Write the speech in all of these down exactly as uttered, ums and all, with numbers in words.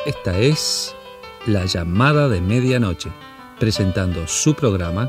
Esta es La Llamada de Medianoche, presentando su programa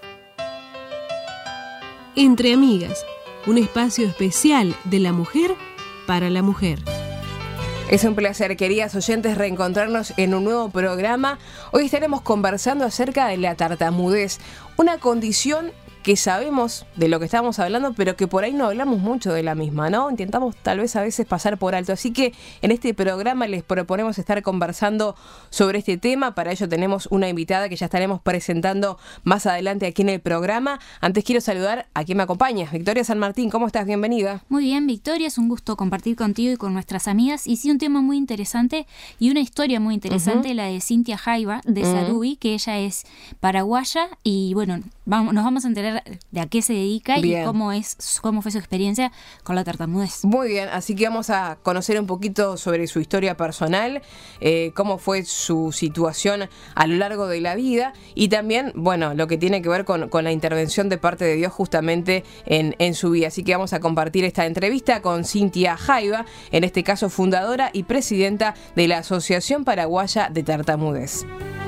Entre Amigas, un espacio especial de la mujer para la mujer. Es un placer, queridas oyentes, reencontrarnos en un nuevo programa. Hoy estaremos conversando acerca de la tartamudez, una condición que sabemos de lo que estamos hablando, pero que por ahí no hablamos mucho de la misma, ¿no? Intentamos tal vez a veces pasar por alto. Así que en este programa les proponemos estar conversando sobre este tema. Para ello tenemos una invitada que ya estaremos presentando más adelante aquí en el programa. Antes quiero saludar a quien me acompaña, Victoria San Martín. ¿Cómo estás? Bienvenida. Muy bien, Victoria, es un gusto compartir contigo y con nuestras amigas. Y sí, un tema muy interesante y una historia muy interesante, uh-huh. la de Cintia Jaiva, de uh-huh. Sarubi, que ella es paraguaya y bueno, vamos, nos vamos a enterar de a qué se dedica bien. Y cómo es cómo fue su experiencia con la tartamudez. Muy bien, así que vamos a conocer un poquito sobre su historia personal, eh, cómo fue su situación a lo largo de la vida y también, bueno, lo que tiene que ver con, con la intervención de parte de Dios justamente en, en su vida. Así que vamos a compartir esta entrevista con Cintia Jaiva, en este caso fundadora y presidenta de la Asociación Paraguaya de Tartamudez.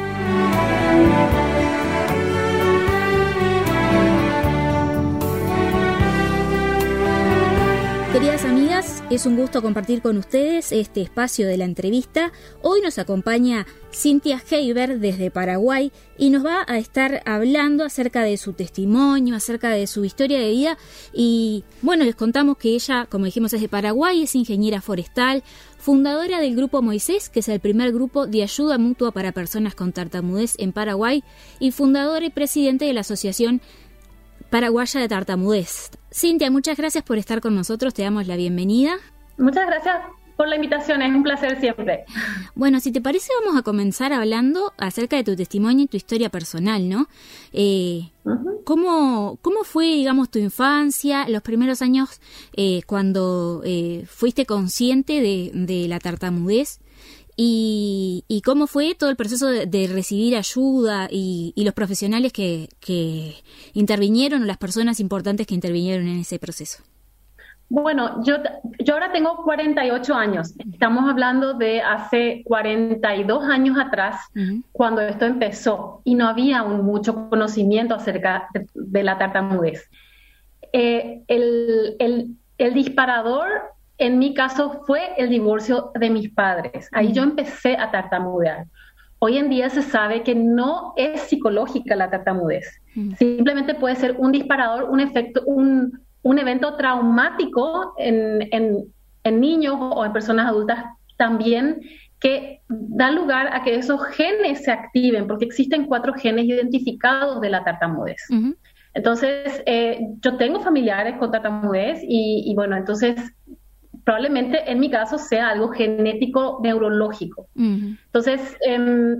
Queridas amigas, es un gusto compartir con ustedes este espacio de la entrevista. Hoy nos acompaña Cintia Jaiva desde Paraguay y nos va a estar hablando acerca de su testimonio, acerca de su historia de vida. Y bueno, les contamos que ella, como dijimos, es de Paraguay, es ingeniera forestal, fundadora del Grupo Moisés, que es el primer grupo de ayuda mutua para personas con tartamudez en Paraguay, y fundadora y presidente de la Asociación Paraguaya de Tartamudez. Cintia, muchas gracias por estar con nosotros, te damos la bienvenida. Muchas gracias por la invitación, es un placer siempre. Bueno, si te parece, vamos a comenzar hablando acerca de tu testimonio y tu historia personal, ¿no? Eh, uh-huh. ¿cómo, ¿Cómo fue, digamos, tu infancia, los primeros años eh, cuando eh, fuiste consciente de, de la tartamudez? Y, y cómo fue todo el proceso de, de recibir ayuda y, y los profesionales que, que intervinieron o las personas importantes que intervinieron en ese proceso. Bueno, yo, yo ahora tengo cuarenta y ocho años. Estamos hablando de hace cuarenta y dos años atrás, uh-huh. cuando esto empezó y no había un mucho conocimiento acerca de, de la tartamudez. Eh, el, el, el disparador en mi caso fue el divorcio de mis padres. Ahí yo empecé a tartamudear. Hoy en día se sabe que no es psicológica la tartamudez. Mm. Simplemente puede ser un disparador, un efecto, un, un evento traumático en, en, en niños o en personas adultas también, que da lugar a que esos genes se activen, porque existen cuatro genes identificados de la tartamudez. Mm-hmm. Entonces, eh, yo tengo familiares con tartamudez y, y bueno, entonces probablemente en mi caso sea algo genético neurológico. Uh-huh. Entonces, eh,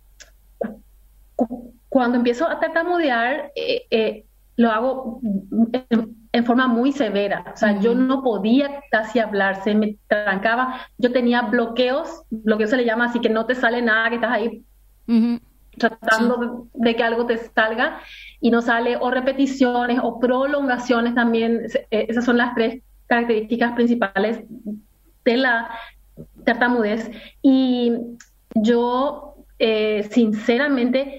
cu- cuando empiezo a tartamudear, eh, eh, lo hago en, en forma muy severa. O sea, uh-huh. yo no podía casi hablar, se me trancaba. Yo tenía bloqueos, bloqueo se le llama así, que no te sale nada, que estás ahí uh-huh. tratando sí. de, de que algo te salga y no sale, o repeticiones o prolongaciones también. Eh, esas son las tres características principales de la tartamudez. Y yo eh, sinceramente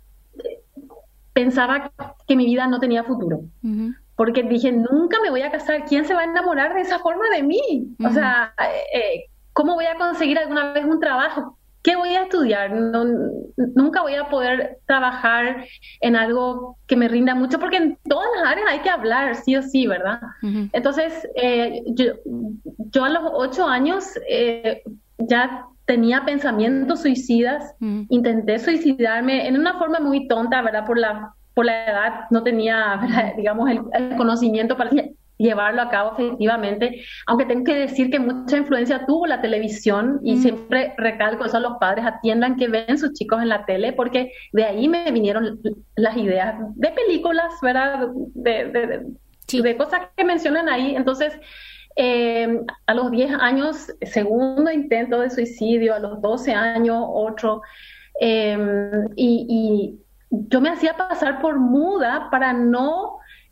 pensaba que mi vida no tenía futuro, uh-huh. porque dije, nunca me voy a casar, ¿quién se va a enamorar de esa forma de mí? Uh-huh. O sea, eh, ¿cómo voy a conseguir alguna vez un trabajo? ¿Qué voy a estudiar? No, nunca voy a poder trabajar en algo que me rinda mucho, porque en todas las áreas hay que hablar, sí o sí, ¿verdad? Uh-huh. Entonces, eh, yo, yo a los ocho años eh, ya tenía pensamientos suicidas, uh-huh. intenté suicidarme en una forma muy tonta, ¿verdad? Por la, por la edad no tenía, ¿verdad? digamos, el, el conocimiento para llevarlo a cabo efectivamente, aunque tengo que decir que mucha influencia tuvo la televisión y mm. siempre recalco eso a los padres, atiendan que ven sus chicos en la tele, porque de ahí me vinieron las ideas de películas, ¿verdad? De, de, de, sí. de cosas que mencionan ahí. Entonces, eh, a los diez años, segundo intento de suicidio, a los doce años, otro, eh, y, y yo me hacía pasar por muda para no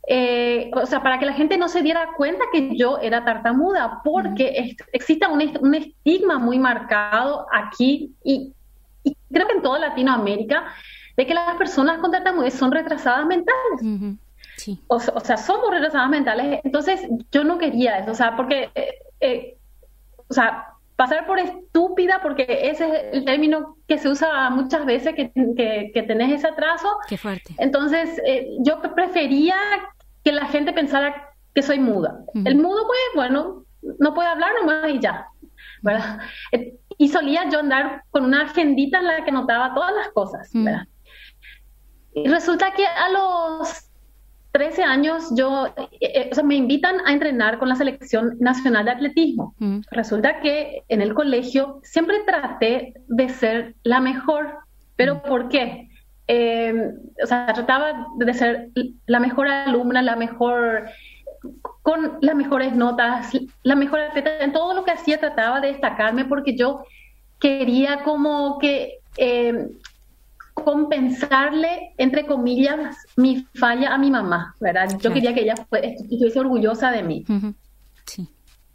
eh, o sea, para que la gente no se diera cuenta que yo era tartamuda, porque uh-huh. es, existe un, un estigma muy marcado aquí y, y creo que en toda Latinoamérica, de que las personas con tartamudez son retrasadas mentales. Uh-huh. Sí. O, o sea, somos retrasadas mentales. Entonces, yo no quería eso, o sea, porque, eh, eh, o sea, pasar por estúpida, porque ese es el término que se usa muchas veces, que, que, que tenés ese atraso. Qué fuerte. Entonces, eh, yo prefería que la gente pensara que soy muda. Uh-huh. El mudo, pues, bueno, no puede hablar nomás y ya, ¿verdad? Uh-huh. Y solía yo andar con una agendita en la que notaba todas las cosas, ¿verdad? Uh-huh. Y resulta que a los trece años yo, eh, o sea, me invitan a entrenar con la Selección Nacional de Atletismo. Uh-huh. Resulta que en el colegio siempre traté de ser la mejor, pero uh-huh. ¿por qué? Eh, o sea, trataba de ser la mejor alumna, la mejor, con las mejores notas, la mejor atleta. En todo lo que hacía trataba de destacarme porque yo quería como que eh, compensarle, entre comillas, mi falla a mi mamá, ¿verdad? Yo claro. quería que ella fue, estuviese orgullosa de mí. Uh-huh. Sí.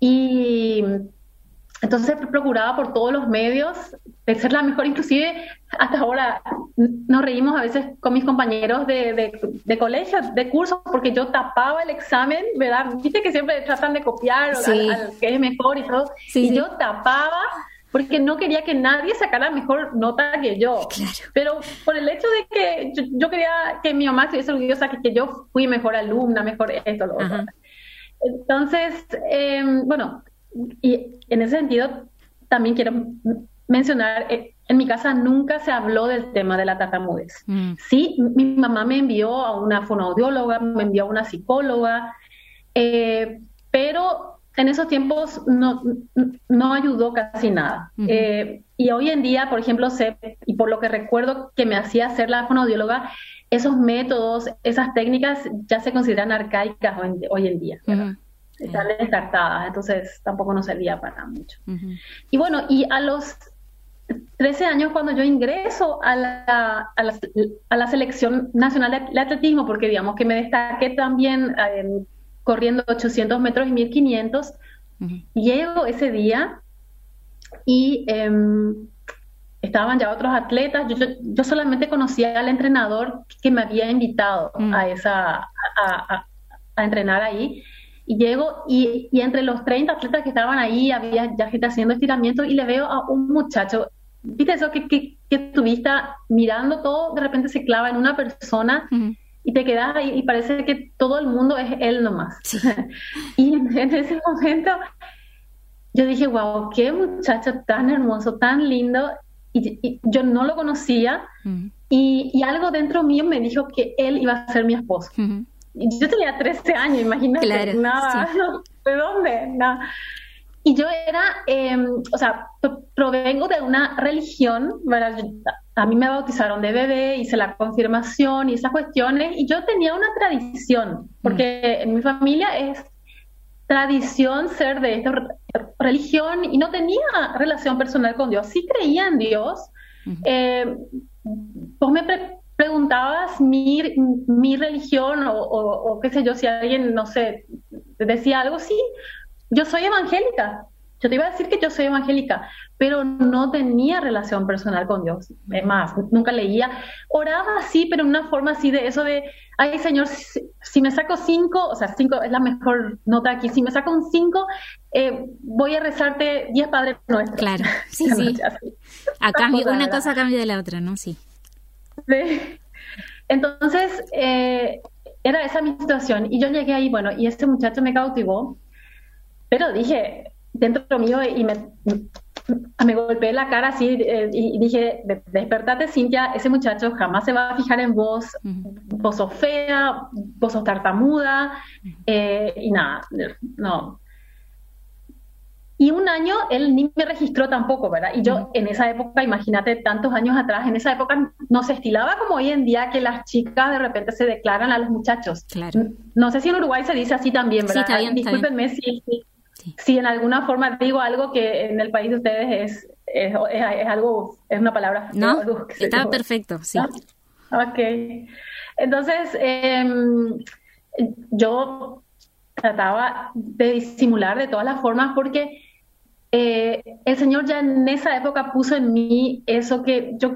Y entonces procuraba por todos los medios de ser la mejor. Inclusive hasta ahora nos reímos a veces con mis compañeros de, de, de colegio, de cursos, porque yo tapaba el examen, ¿verdad? Viste que siempre tratan de copiar sí. al, al que es mejor y todo. Sí, y sí. yo tapaba porque no quería que nadie sacara mejor nota que yo. Claro. Pero por el hecho de que yo, yo quería que mi mamá estuviese orgullosa, que, que yo fui mejor alumna, mejor esto, lo otro. Entonces, eh, bueno, y en ese sentido también quiero mencionar, eh, en mi casa nunca se habló del tema de la tartamudez. Mm. Sí, mi mamá me envió a una fonoaudióloga, me envió a una psicóloga, eh, pero en esos tiempos no, no ayudó casi nada. Uh-huh. Eh, y hoy en día, por ejemplo, sé, y por lo que recuerdo que me hacía hacer la fonoaudióloga, esos métodos, esas técnicas ya se consideran arcaicas hoy, hoy en día. Uh-huh. Están descartadas, entonces tampoco nos servía para mucho. Uh-huh. Y bueno, y a los trece años, cuando yo ingreso a la, a la, a la Selección Nacional de Atletismo, porque digamos que me destaqué también eh, corriendo ochocientos metros y mil quinientos, uh-huh. llego ese día y eh, estaban ya otros atletas. Yo, yo, yo solamente conocía al entrenador que me había invitado uh-huh. a, esa, a, a, a entrenar ahí. Y llego y, y entre los treinta atletas que estaban ahí había ya gente haciendo estiramiento y le veo a un muchacho, ¿viste eso que, que, que tu vista mirando todo de repente se clava en una persona? Uh-huh. Y te quedas ahí y parece que todo el mundo es él nomás. Sí. Y en, en ese momento yo dije, wow, qué muchacho tan hermoso, tan lindo. Y, y yo no lo conocía. Uh-huh. y, y algo dentro mío me dijo que él iba a ser mi esposo. Uh-huh. Y yo tenía trece años, imagínate. Claro, nada, sí. no, ¿de dónde? Nada. Y yo era, eh, o sea, provengo de una religión, ¿verdad? Yo, a mí me bautizaron de bebé, hice la confirmación y esas cuestiones, y yo tenía una tradición, porque mm. en mi familia es tradición ser de esta religión, y no tenía relación personal con Dios. Sí creía en Dios. Mm. Eh, vos me pre- preguntabas mi, mi religión, o, o, o qué sé yo, si alguien, no sé, decía algo, sí, yo soy evangélica. Yo te iba a decir que yo soy evangélica, pero no tenía relación personal con Dios. Es más, nunca leía. Oraba así, pero en una forma así de eso de, ay, Señor, si, si me saco cinco, o sea, cinco es la mejor nota aquí, si me saco un cinco, eh, voy a rezarte diez Padres Nuestros. Claro, sí, sí. A cambio, una cosa a cambio de la otra, ¿no? Sí. Sí. Entonces, eh, era esa mi situación. Y yo llegué ahí, bueno, y este muchacho me cautivó, pero dije, dentro mío, y me, me golpeé la cara así, eh, y dije, despertate, Cintia, ese muchacho jamás se va a fijar en vos, uh-huh. vos sos fea, vos sos tartamuda, eh, y nada, no. Y un año él ni me registró tampoco, ¿verdad? Y yo uh-huh. en esa época, imagínate, tantos años atrás, en esa época no se estilaba como hoy en día que las chicas de repente se declaran a los muchachos. Claro. No sé si en Uruguay se dice así también, ¿verdad? Sí, está bien, Discúlpenme está bien. si... si Sí. Si en alguna forma digo algo que en el país de ustedes es, es, es, es algo, es una palabra. No, algo está perfecto, sí. ¿Ah? Ok. Entonces, eh, yo trataba de disimular de todas las formas porque eh, el Señor ya en esa época puso en mí eso que yo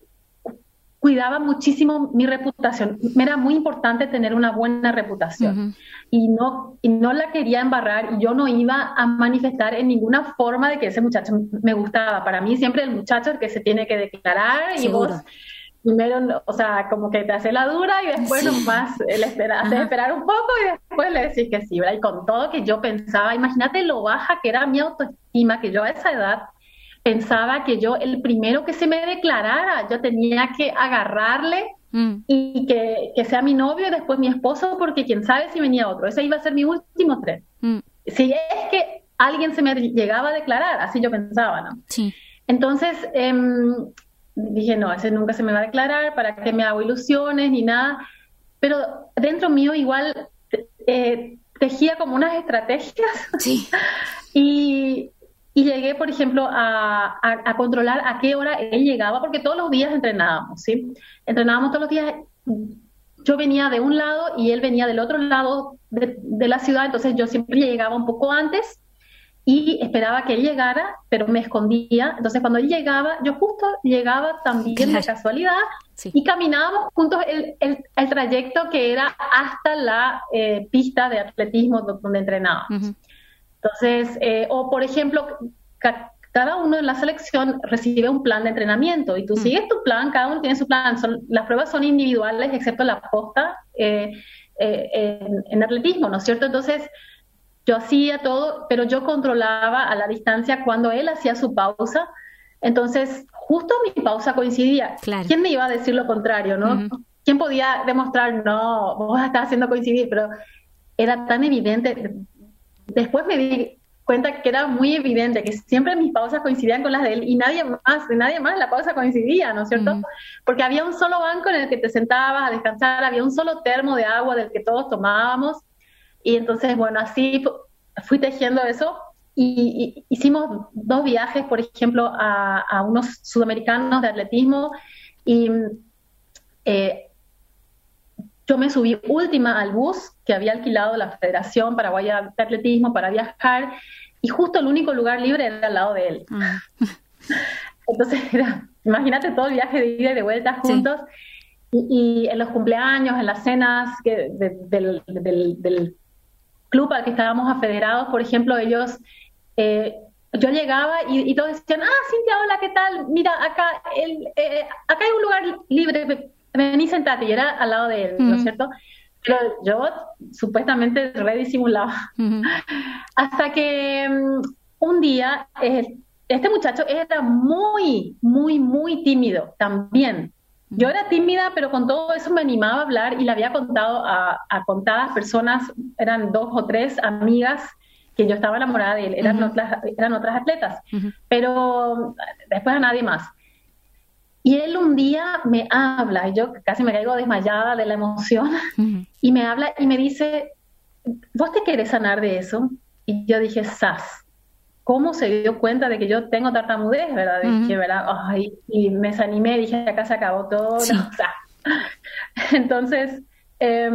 cuidaba muchísimo mi reputación. Me era muy importante tener una buena reputación. Uh-huh. y, no, y no la quería embarrar y yo no iba a manifestar en ninguna forma de que ese muchacho me gustaba. Para mí siempre el muchacho es el que se tiene que declarar. Seguro. Y vos primero, o sea, como que te hace la dura y después sí. nomás le espera, haces esperar un poco y después le decís que sí, ¿verdad? Y con todo que yo pensaba, imagínate lo baja que era mi autoestima, que yo a esa edad pensaba que yo, el primero que se me declarara, yo tenía que agarrarle mm. y que, que sea mi novio y después mi esposo, porque quién sabe si venía otro. Ese iba a ser mi último tren. Mm. Si es que alguien se me llegaba a declarar, así yo pensaba, ¿no? Sí. Entonces, eh, dije, no, ese nunca se me va a declarar, ¿para qué me hago ilusiones ni nada? Pero dentro mío igual eh, tejía como unas estrategias. Sí. y... Y llegué, por ejemplo, a, a, a controlar a qué hora él llegaba, porque todos los días entrenábamos, ¿sí? Entrenábamos todos los días. Yo venía de un lado y él venía del otro lado de, de la ciudad, entonces yo siempre llegaba un poco antes y esperaba que él llegara, pero me escondía. Entonces cuando él llegaba, yo justo llegaba también claro. de casualidad sí. y caminábamos juntos el, el, el trayecto que era hasta la eh, pista de atletismo donde entrenábamos. Uh-huh. Entonces, eh, o por ejemplo, ca- cada uno en la selección recibe un plan de entrenamiento y tú mm. sigues tu plan, cada uno tiene su plan. Son, las pruebas son individuales, excepto la posta eh, eh, en, en atletismo, ¿no es cierto? Entonces, yo hacía todo, pero yo controlaba a la distancia cuando él hacía su pausa. Entonces, justo mi pausa coincidía. Claro. ¿Quién me iba a decir lo contrario, no? Mm-hmm. ¿Quién podía demostrar, no, vos estás haciendo coincidir? Pero era tan evidente. Después me di cuenta que era muy evidente que siempre mis pausas coincidían con las de él y nadie más, de nadie más la pausa coincidía, ¿no es cierto? Mm. Porque había un solo banco en el que te sentabas a descansar, había un solo termo de agua del que todos tomábamos y entonces, bueno, así fui tejiendo eso y, y hicimos dos viajes, por ejemplo, a, a unos sudamericanos de atletismo y eh, yo me subí última al bus que había alquilado la Federación Paraguaya de Atletismo para viajar y justo el único lugar libre era al lado de él. Mm. Entonces, era, imagínate todo el viaje de ida y de vuelta juntos sí. y, y en los cumpleaños, en las cenas que, de, del, del, del club al que estábamos afederados, por ejemplo, ellos... Eh, yo llegaba y, y todos decían, ah, Cintia, hola, ¿qué tal? Mira, acá, el, eh, acá hay un lugar libre, vení, sentate, y era al lado de él, uh-huh. ¿no es cierto? Pero yo supuestamente redisimulaba. Uh-huh. Hasta que um, un día, eh, este muchacho era muy, muy, muy tímido también. Uh-huh. Yo era tímida, pero con todo eso me animaba a hablar y le había contado a, a contadas personas, eran dos o tres amigas, que yo estaba enamorada de él, eran, uh-huh. otras, eran otras atletas, uh-huh. pero después a nadie más. Y él un día me habla, y yo casi me caigo desmayada de la emoción, uh-huh. y me habla y me dice, ¿vos te querés sanar de eso? Y yo dije, ¡zas! ¿Cómo se dio cuenta de que yo tengo tartamudez, verdad? Uh-huh. Dije, ¿verdad? Ay, y me desanimé, dije, acá se acabó todo. Sí. No, o sea. Entonces, eh,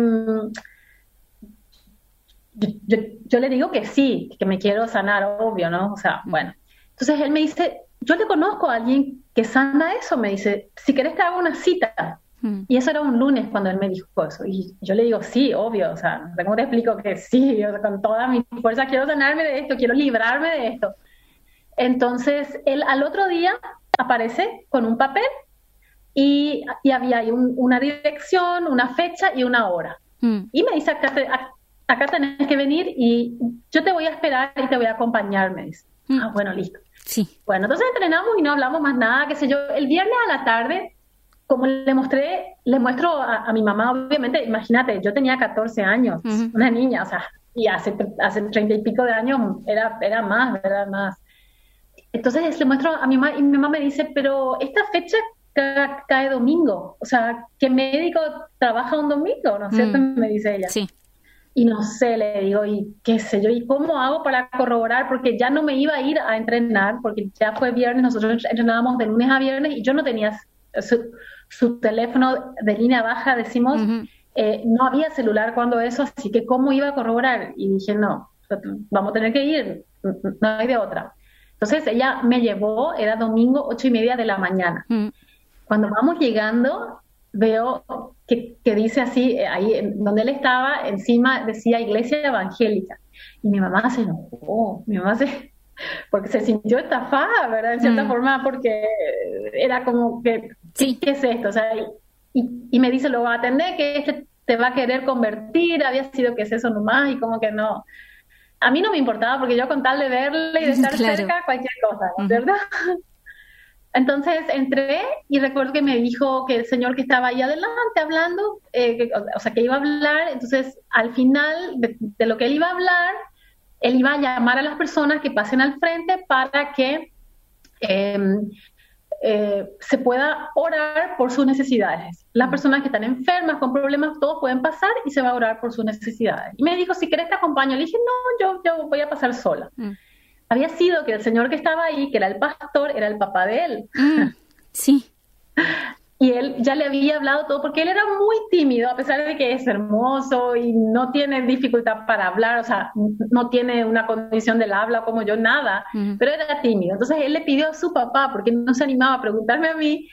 yo, yo, yo le digo que sí, que me quiero sanar, obvio, ¿no? O sea, bueno. Entonces él me dice, yo le conozco a alguien que sana eso, me dice, si querés te hago una cita. Mm. Y eso era un lunes cuando él me dijo eso. Y yo le digo, sí, obvio, o sea, no sé cómo te explico que sí, yo con toda mi fuerza quiero sanarme de esto, quiero librarme de esto. Entonces él al otro día aparece con un papel y, y había ahí un, una dirección, una fecha y una hora. Mm. Y me dice, acá, te, acá tenés que venir y yo te voy a esperar y te voy a acompañar, me dice. Mm. Ah, bueno, listo. Sí. Bueno, entonces entrenamos y no hablamos más nada, qué sé yo. El viernes a la tarde, como le mostré, le muestro a, a mi mamá, obviamente, imagínate, yo tenía catorce años, uh-huh. una niña, o sea, y hace, hace treinta y pico de años era, era más, era más. Entonces le muestro a mi mamá y mi mamá me dice, pero esta fecha ca- cae domingo, o sea, ¿qué médico trabaja un domingo? ¿No es cierto? Mm. Me dice ella. Sí. Y no sé, le digo, y qué sé yo, ¿y cómo hago para corroborar? Porque ya no me iba a ir a entrenar, porque ya fue viernes, nosotros entrenábamos de lunes a viernes y yo no tenía su, su teléfono de línea baja, decimos, uh-huh. Eh, no había celular cuando eso, así que ¿cómo iba a corroborar? Y dije, no, vamos a tener que ir, no hay de otra. Entonces ella me llevó, era domingo, ocho y media de la mañana. Mm. Cuando vamos llegando, veo que, que dice así, ahí donde él estaba, encima decía Iglesia Evangélica. Y mi mamá se enojó, mi mamá se... porque se sintió estafada, ¿verdad? En cierta mm. forma, porque era como que, sí. ¿qué es esto? O sea, y, y me dice, lo va a atender, que este te va a querer convertir, había sido que es eso nomás, y como que no. A mí no me importaba, porque yo con tal de verle y de estar claro. cerca, cualquier cosa, ¿no? ¿Verdad? Uh-huh. Entonces entré y recuerdo que me dijo que el señor que estaba ahí adelante hablando, eh, que, o sea, que iba a hablar, entonces al final de, de lo que él iba a hablar, él iba a llamar a las personas que pasen al frente para que eh, eh, se pueda orar por sus necesidades. Las personas que están enfermas, con problemas, todos pueden pasar y se va a orar por sus necesidades. Y me dijo, si querés te acompaño. Le dije, no, yo, yo voy a pasar sola. Mm. Había sido que el señor que estaba ahí, que era el pastor, era el papá de él. Mm, sí. Y él ya le había hablado todo, porque él era muy tímido, a pesar de que es hermoso y no tiene dificultad para hablar, o sea, no tiene una condición del habla como yo, nada, uh-huh. pero era tímido. Entonces él le pidió a su papá, porque no se animaba a preguntarme a mí,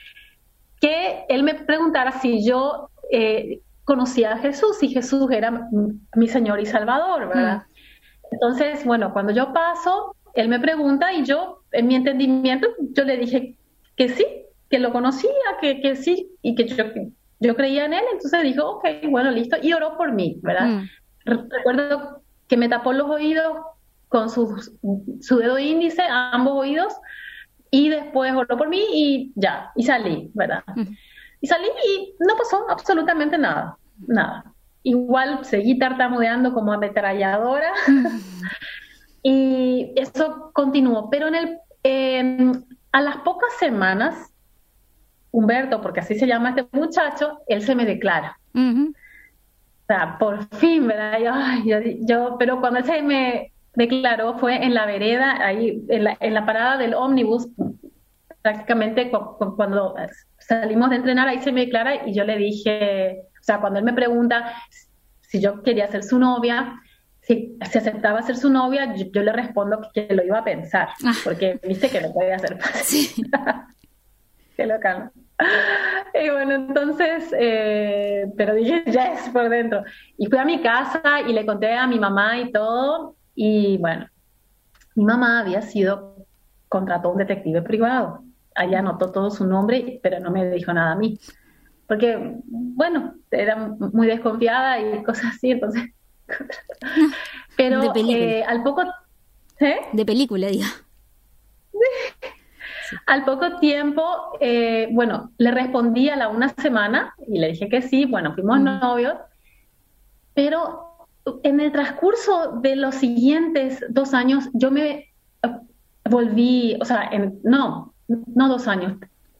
que él me preguntara si yo eh, conocía a Jesús, si Jesús era mi Señor y Salvador, ¿verdad? Uh-huh. Entonces, bueno, cuando yo paso, él me pregunta y yo, en mi entendimiento, yo le dije que sí, que lo conocía, que, que sí, y que yo, yo creía en él. Entonces dijo, ok, bueno, listo, y oró por mí, ¿verdad? Mm. Recuerdo que me tapó los oídos con su, su dedo índice, a ambos oídos, y después oró por mí y ya, y salí, ¿verdad? Mm. Y salí y no pasó absolutamente nada, nada. Igual seguí tartamudeando como ametralladora, mm. y eso continuó, pero en el, eh, a las pocas semanas, Humberto, porque así se llama este muchacho, él se me declara. Uh-huh. O sea, por fin, ¿verdad? Yo, ay, yo, yo, pero cuando él se me declaró fue en la vereda, ahí, en la, en la parada del ómnibus, prácticamente cu- cu- cuando salimos de entrenar, ahí se me declara y yo le dije, o sea, cuando él me pregunta si yo quería ser su novia, si, si aceptaba ser su novia, yo, yo le respondo que, que lo iba a pensar, ah. porque viste que no podía ser fácil. Sí. Qué local. Y bueno, entonces, eh, pero dije, yes, por dentro. Y fui a mi casa y le conté a mi mamá y todo. Y bueno, mi mamá había sido, contrató un detective privado. Allá anotó todo su nombre, pero no me dijo nada a mí. Porque, bueno, era muy desconfiada y cosas así, entonces. Pero de película. Eh, al poco... ¿eh? De película, digo. Al poco tiempo, eh, bueno, le respondí a la una semana y le dije que sí, bueno, fuimos mm. novios, pero en el transcurso de los siguientes dos años yo me volví, o sea, en, no, no dos años,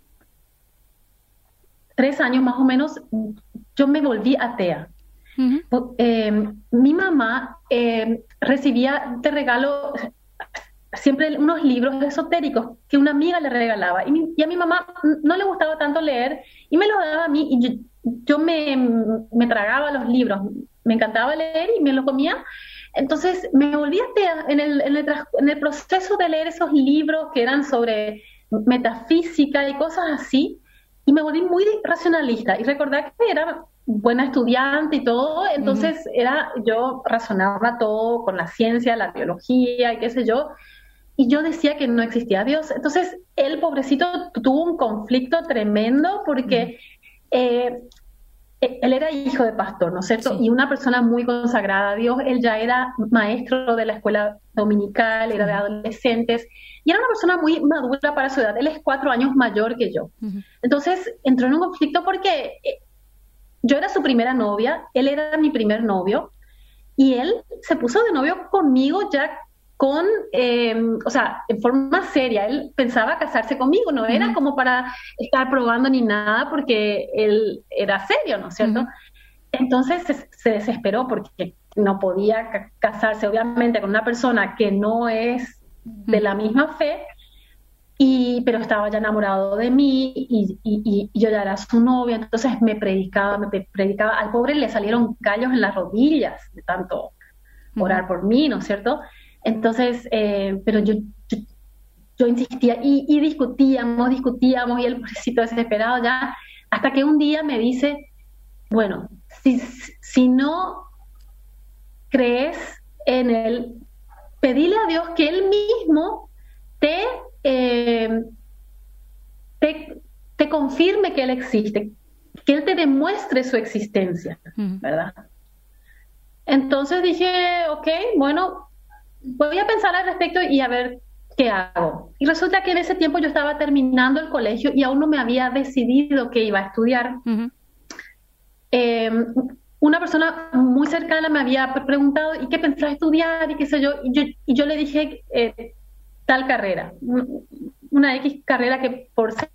tres años más o menos, yo me volví atea. Uh-huh. Eh, mi mamá eh, recibía de regalo siempre unos libros esotéricos que una amiga le regalaba y, mi, y a mi mamá no le gustaba tanto leer y me los daba a mí y yo, yo me, me tragaba los libros, me encantaba leer y me los comía. Entonces me volví atea en el, en, el, en el proceso de leer esos libros que eran sobre metafísica y cosas así, y me volví muy racionalista y recordar que era buena estudiante y todo, entonces uh-huh. era, yo razonaba todo con la ciencia, la biología y qué sé yo, y yo decía que no existía Dios. Entonces él, pobrecito, tuvo un conflicto tremendo porque uh-huh. eh, él era hijo de pastor, ¿no es cierto? Sí. Y una persona muy consagrada a Dios. Él ya era maestro de la escuela dominical, era de adolescentes, y era una persona muy madura para su edad. Él es cuatro años mayor que yo. Uh-huh. Entonces entró en un conflicto porque yo era su primera novia, él era mi primer novio, y él se puso de novio conmigo ya con, eh, o sea, en forma seria. Él pensaba casarse conmigo, no era uh-huh. como para estar probando ni nada, porque él era serio, ¿no es cierto? Uh-huh. Entonces se, se desesperó porque no podía ca- casarse, obviamente, con una persona que no es uh-huh. de la misma fe. y, pero estaba ya enamorado de mí y, y, y yo ya era su novia, entonces me predicaba, me predicaba. Al pobre le salieron callos en las rodillas de tanto orar por mí, ¿no es cierto? Entonces, eh, pero yo, yo, yo insistía y, y discutíamos, discutíamos y el pobrecito desesperado ya, hasta que un día me dice, bueno, si, si no crees en él, pedile a Dios que él mismo te, eh, te, te confirme que él existe, que él te demuestre su existencia, ¿verdad? Entonces dije, ok, bueno, voy a pensar al respecto y a ver qué hago. Y resulta que en ese tiempo yo estaba terminando el colegio y aún no me había decidido qué iba a estudiar. Uh-huh. Eh, una persona muy cercana me había preguntado, ¿y qué pensás estudiar? Y qué sé yo, y yo, y yo le dije eh, tal carrera, una X carrera que por ser,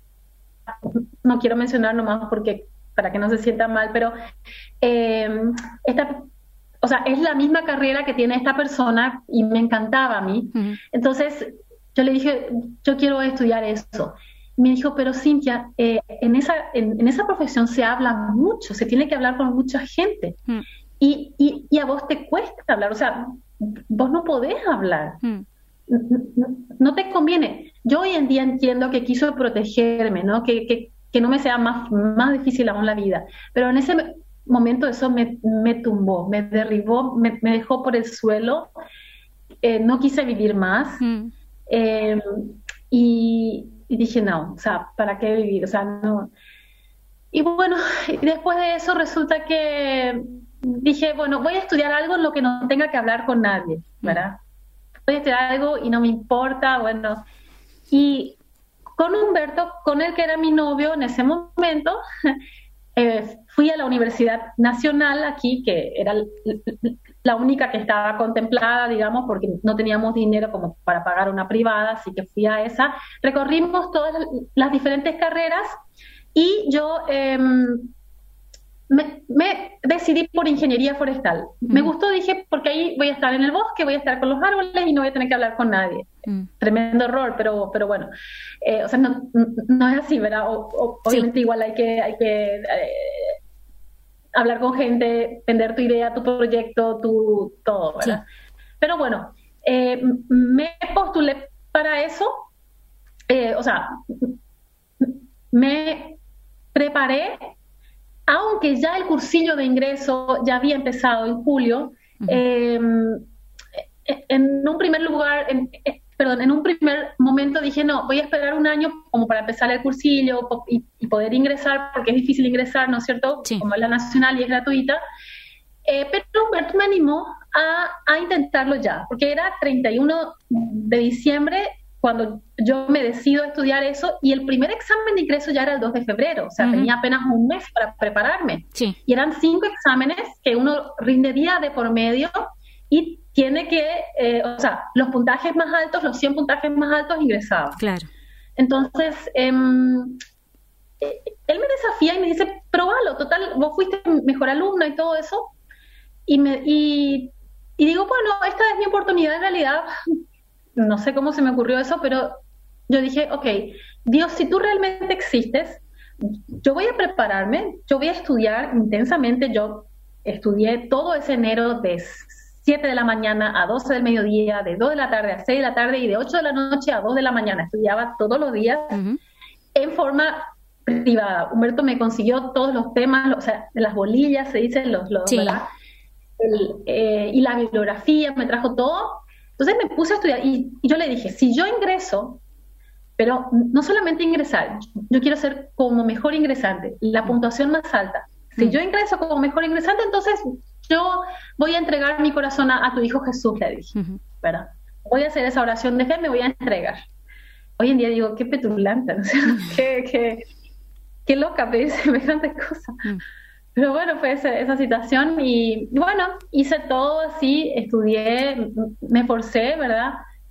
no quiero mencionar nomás porque para que no se sienta mal, pero eh, esta, o sea, es la misma carrera que tiene esta persona y me encantaba a mí. Uh-huh. Entonces yo le dije, yo quiero estudiar eso. Me dijo, pero Cintia, eh, en, esa, en, en esa profesión se habla mucho, se tiene que hablar con mucha gente. Mm. Y, y, y a vos te cuesta hablar, o sea, vos no podés hablar. Mm. No, no te conviene. Yo hoy en día entiendo que quiso protegerme, ¿no? Que, que, que no me sea más, más difícil aún la vida. Pero en ese momento eso me, me tumbó, me derribó, me, me dejó por el suelo. Eh, no quise vivir más. Mm. Eh, y... Y dije, no, o sea, ¿para qué vivir? O sea, no. Y bueno, y después de eso resulta que dije, bueno, voy a estudiar algo en lo que no tenga que hablar con nadie, ¿verdad? Voy a estudiar algo y no me importa, bueno. Y con Humberto, con el que era mi novio en ese momento, eh, fui a la Universidad Nacional aquí, que era la única que estaba contemplada, digamos, porque no teníamos dinero como para pagar una privada, así que fui a esa. Recorrimos todas las diferentes carreras y yo eh, me, me decidí por ingeniería forestal. Mm. Me gustó, dije, porque ahí voy a estar en el bosque, voy a estar con los árboles y no voy a tener que hablar con nadie. Mm. Tremendo error, pero, pero bueno, eh, o sea, no, no es así, ¿verdad? O, o, obviamente sí. Igual hay que... Hay que eh, hablar con gente, vender tu idea, tu proyecto, tu todo, ¿verdad? Sí. Pero bueno, eh, me postulé para eso, eh, o sea, me preparé, aunque ya el cursillo de ingreso ya había empezado en julio, uh-huh. eh, en un primer lugar, en, eh, perdón, en un primer momento dije, no, voy a esperar un año como para empezar el cursillo y, y poder ingresar, porque es difícil ingresar, ¿no es cierto? Sí. Como es la nacional y es gratuita. Eh, pero Humberto me animó a, a intentarlo ya, porque era treinta y uno de diciembre cuando yo me decido a estudiar eso, y el primer examen de ingreso ya era el dos de febrero, o sea, uh-huh. tenía apenas un mes para prepararme. Sí. Y eran cinco exámenes que uno rinde día de por medio y tiene que, eh, o sea, los puntajes más altos, los cien puntajes más altos ingresaban. Claro. Entonces, eh, él me desafía y me dice, probalo, total, vos fuiste mejor alumna y todo eso. Y, me, y, y digo, bueno, esta es mi oportunidad en realidad. No sé cómo se me ocurrió eso, pero yo dije, ok, Dios, si tú realmente existes, yo voy a prepararme, yo voy a estudiar intensamente. Yo estudié todo ese enero de siete de la mañana a doce del mediodía, de dos de la tarde a seis de la tarde y de ocho de la noche a dos de la mañana. Estudiaba todos los días uh-huh. en forma privada. Humberto me consiguió todos los temas, o sea, de las bolillas, se dicen los, los sí. ¿verdad? El, eh, y la bibliografía, me trajo todo. Entonces me puse a estudiar y, y yo le dije, si yo ingreso, pero no solamente ingresar, yo quiero ser como mejor ingresante, la puntuación más alta. Si uh-huh. yo ingreso como mejor ingresante, entonces yo voy a entregar mi corazón a, a tu hijo Jesús, le dije, uh-huh. ¿verdad? Voy a hacer esa oración de fe, me voy a entregar. Hoy en día digo, qué petulante, ¿no? qué, qué, qué loca pedir semejante cosa. Uh-huh. Pero bueno, fue esa, esa situación y, y bueno, hice todo así, estudié, me esforcé, ¿verdad?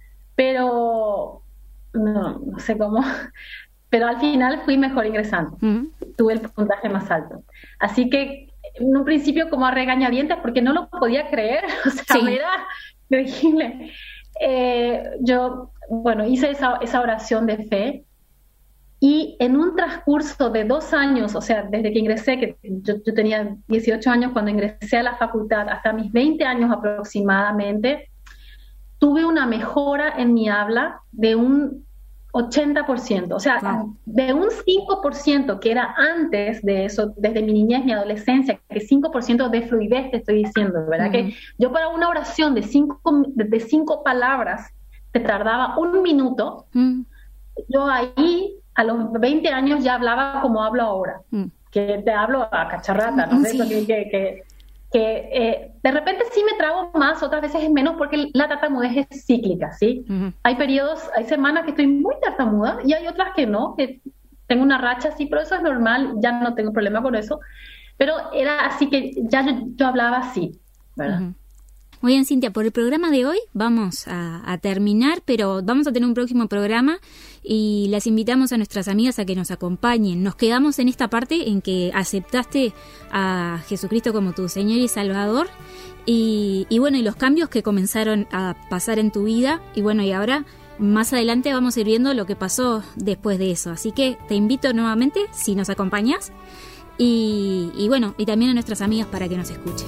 Pero no, no sé cómo, pero al final fui mejor ingresando, uh-huh. tuve el puntaje más alto. Así que en un principio como a regañadientes porque no lo podía creer, o sea, sí. me era increíble. Eh, yo bueno, hice esa, esa oración de fe. Y en un transcurso de dos años, o sea, desde que ingresé, que yo, yo tenía dieciocho años cuando ingresé a la facultad, hasta mis veinte años aproximadamente, tuve una mejora en mi habla de un ochenta por ciento. O sea, wow. de un cinco por ciento que era antes de eso, desde mi niñez, mi adolescencia, que cinco por ciento de fluidez te estoy diciendo, ¿verdad? Uh-huh. Que yo para una oración de cinco, de cinco palabras te tardaba un minuto, uh-huh. yo ahí... a los veinte años ya hablaba como hablo ahora, mm. que te hablo a cacharrata, ¿no? Sí. Eso que, que, que, que eh, de repente sí me trago más, otras veces es menos, porque la tartamudez es cíclica, ¿sí? Mm-hmm. Hay periodos, hay semanas que estoy muy tartamuda y hay otras que no, que tengo una racha así, pero eso es normal, ya no tengo problema con eso, pero era así que ya yo, yo hablaba así, ¿verdad? Mm-hmm. Muy bien, Cintia, por el programa de hoy vamos a, a terminar, pero vamos a tener un próximo programa y las invitamos a nuestras amigas a que nos acompañen. Nos quedamos en esta parte en que aceptaste a Jesucristo como tu Señor y Salvador y, y bueno, y los cambios que comenzaron a pasar en tu vida y bueno, y ahora más adelante vamos a ir viendo lo que pasó después de eso. Así que te invito nuevamente, si nos acompañas, y, y bueno, y también a nuestras amigas para que nos escuchen.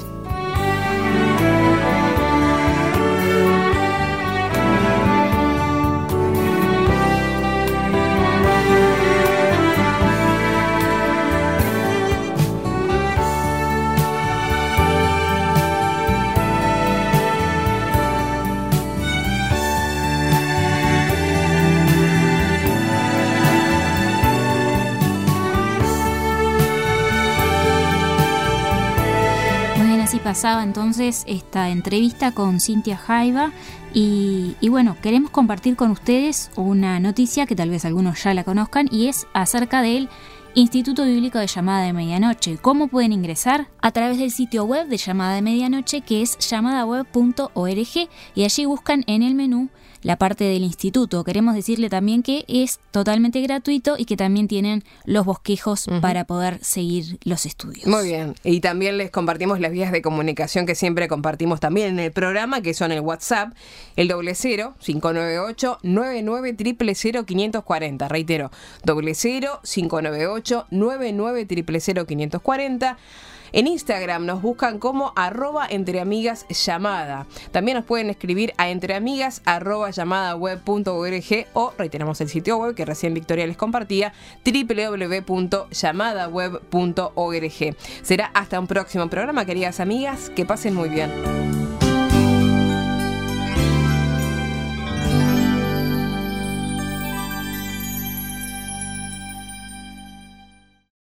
Pasaba entonces esta entrevista con Cintia Jaiva y, y bueno, queremos compartir con ustedes una noticia que tal vez algunos ya la conozcan y es acerca del Instituto Bíblico de Llamada de Medianoche. ¿Cómo pueden ingresar? A través del sitio web de Llamada de Medianoche, que es llamada web punto org, y allí buscan en el menú la parte del instituto. Queremos decirle también que es totalmente gratuito y que también tienen los bosquejos uh-huh. para poder seguir los estudios. Muy bien. Y también les compartimos las vías de comunicación que siempre compartimos también en el programa, que son el WhatsApp, el doble cero, cinco nueve ocho, nueve nueve cero cero cero quinientos cuarenta. Reitero, doble cero, cinco nueve ocho, nueve nueve cero cero cero quinientos cuarenta. En Instagram nos buscan como arroba entreamigas llamada. También nos pueden escribir a entreamigas arroba llamada web punto org o reiteramos el sitio web que recién Victoria les compartía, doble u doble u doble u punto llamada web punto org. Será hasta un próximo programa, queridas amigas. Que pasen muy bien.